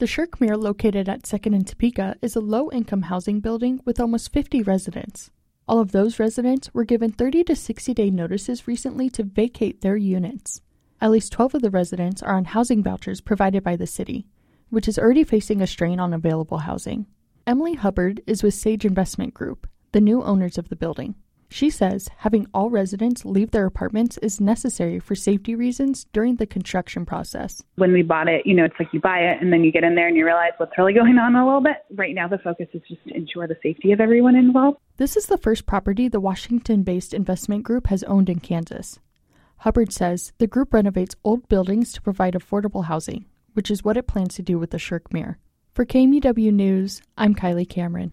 The Shirkmere, located at 2nd and Topeka, is a low-income housing building with almost 50 residents. All of those residents were given 30 to 60-day notices recently to vacate their units. At least 12 of the residents are on housing vouchers provided by the city, which is already facing a strain on available housing. Emily Hubbard is with Sage Investment Group, the new owners of the building. She says having all residents leave their apartments is necessary for safety reasons during the construction process. When we bought it, it's like you buy it and then you get in there and you realize what's really going on a little bit. Right now, the focus is just to ensure the safety of everyone involved. This is the first property the Washington-based investment group has owned in Kansas. Hubbard says the group renovates old buildings to provide affordable housing, which is what it plans to do with the Shirkmere. For KMUW News, I'm Kylie Cameron.